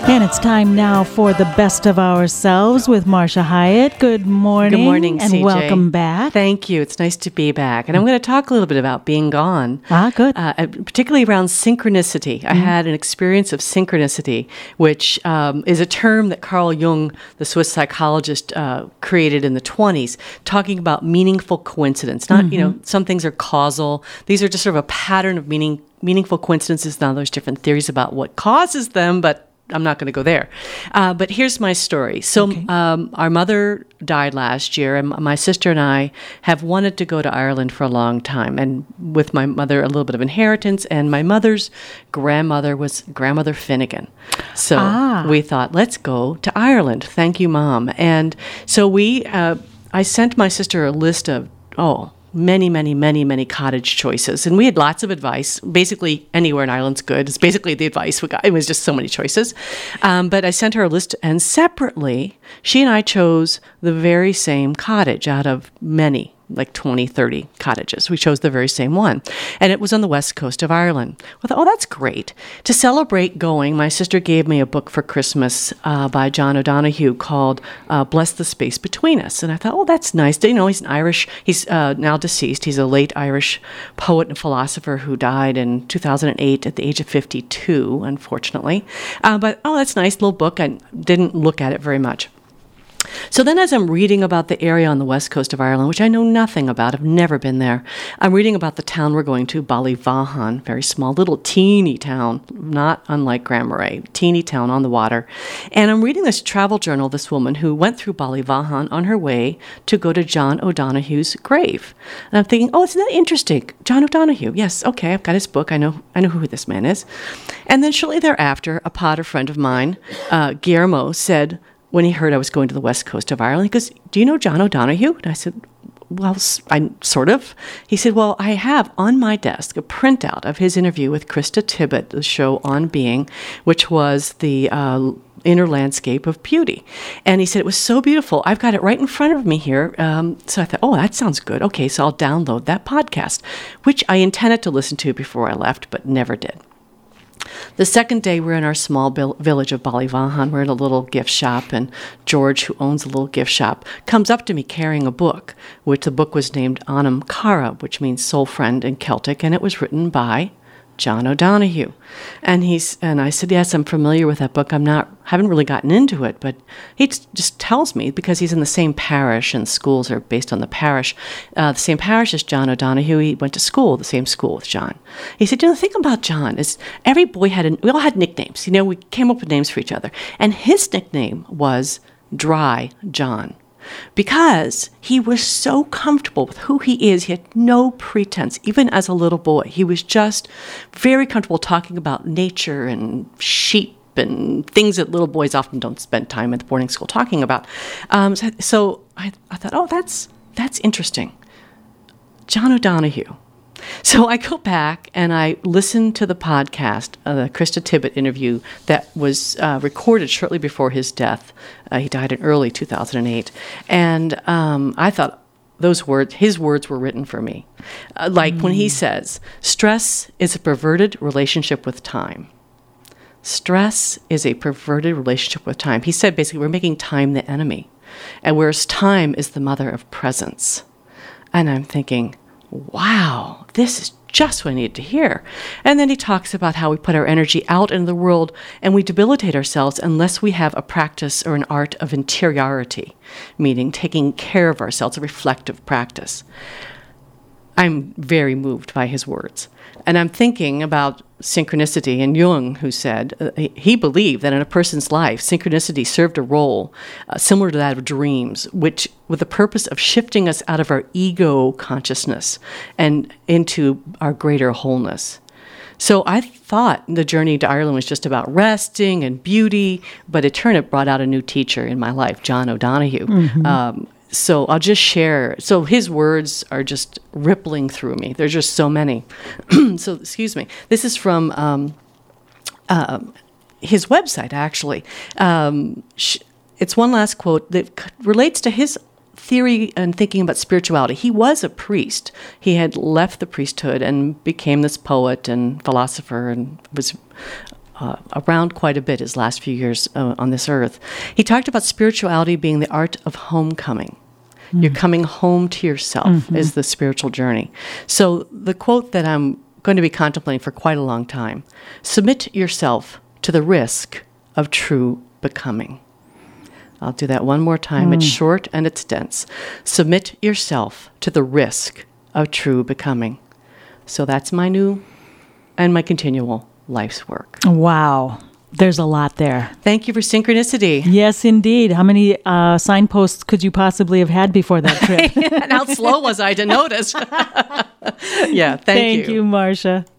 And it's time now for the best of ourselves with Marcia Hyatt. Good morning. Good morning, and CJ. welcome back. Thank you. It's nice to be back. And I'm going to talk a little bit about being gone. Good. Particularly around synchronicity. I had an experience of synchronicity, which is a term that Carl Jung, the Swiss psychologist, created in the 1920s, talking about meaningful coincidence. Not, some things are causal. These are just sort of a pattern of meaningful coincidences. Now, there's different theories about what causes them, but I'm not going to go there. But here's my story. So our mother died last year, and my sister and I have wanted to go to Ireland for a long time. And with my mother, a little bit of inheritance, and my mother's grandmother was Grandmother Finnegan. So we thought, let's go to Ireland. Thank you, Mom. And so I sent my sister a list of, many cottage choices. And we had lots of advice. Basically, anywhere in Ireland's good. It's basically the advice we got. It was just so many choices. But I sent her a list, and separately, she and I chose the very same cottage out of many, like 20, 30 cottages. We chose the very same one. And it was on the west coast of Ireland. I thought, that's great. To celebrate going, my sister gave me a book for Christmas by John O'Donohue called Bless the Space Between Us. And I thought, that's nice. He's an Irish, he's now deceased. He's a late Irish poet and philosopher who died in 2008 at the age of 52, unfortunately. But that's a nice little book. I didn't look at it very much. So then as I'm reading about the area on the west coast of Ireland, which I know nothing about, I've never been there, I'm reading about the town we're going to, Ballyvaughan, very small, little teeny town, not unlike Grand Marais, teeny town on the water. And I'm reading this travel journal of this woman who went through Ballyvaughan on her way to go to John O'Donohue's grave. And I'm thinking, isn't that interesting? John O'Donohue, yes, okay, I've got his book, I know who this man is. And then shortly thereafter, a Potter friend of mine, Guillermo, said, when he heard I was going to the west coast of Ireland, he goes, do you know John O'Donohue? And I said, well, I sort of. He said, well, I have on my desk a printout of his interview with Krista Tippett, the show On Being, which was the inner landscape of beauty. And he said, it was so beautiful. I've got it right in front of me here. So I thought, that sounds good. Okay, so I'll download that podcast, which I intended to listen to before I left, but never did. The second day, we're in our small village of Ballyvaughan. We're in a little gift shop, and George, who owns a little gift shop, comes up to me carrying a book, which the book was named Anam Cara, which means soul friend in Celtic, and it was written by John O'Donohue. And I said, yes, I'm familiar with that book. Haven't really gotten into it, but he just tells me, because he's in the same parish and schools are based on the parish. The same parish as John O'Donohue. He went to school, the same school with John. He said, the thing about John is every boy we all had nicknames. We came up with names for each other. And his nickname was Dry John, because he was so comfortable with who he is. He had no pretense, even as a little boy. He was just very comfortable talking about nature and sheep and things that little boys often don't spend time at the boarding school talking about. So I thought, that's interesting. John O'Donohue. So I go back and I listen to the podcast, the Krista Tippett interview that was recorded shortly before his death. He died in early 2008. And I thought his words were written for me. When he says, stress is a perverted relationship with time. Stress is a perverted relationship with time. He said basically we're making time the enemy, and whereas time is the mother of presence. And I'm thinking, wow, this is just what I needed to hear. And then he talks about how we put our energy out into the world and we debilitate ourselves unless we have a practice or an art of interiority, meaning taking care of ourselves, a reflective practice. I'm very moved by his words. And I'm thinking about synchronicity, and Jung, who said he believed that in a person's life, synchronicity served a role similar to that of dreams, which with the purpose of shifting us out of our ego consciousness and into our greater wholeness. So I thought the journey to Ireland was just about resting and beauty, but it turned out brought out a new teacher in my life, John O'Donohue. Mm-hmm. So I'll just share. So his words are just rippling through me. There's just so many. So, excuse me. This is from his website, actually. It's one last quote that relates to his theory and thinking about spirituality. He was a priest. He had left the priesthood and became this poet and philosopher and was around quite a bit his last few years on this earth. He talked about spirituality being the art of homecoming. You're coming home to yourself is the spiritual journey. So the quote that I'm going to be contemplating for quite a long time: submit yourself to the risk of true becoming. I'll do that one more time. It's short and it's dense. Submit yourself to the risk of true becoming. So that's my new and my continual life's work. Wow. There's a lot there. Thank you for synchronicity. Yes, indeed. How many signposts could you possibly have had before that trip? And how slow was I to notice? Yeah, thank you. Thank you, Marcia.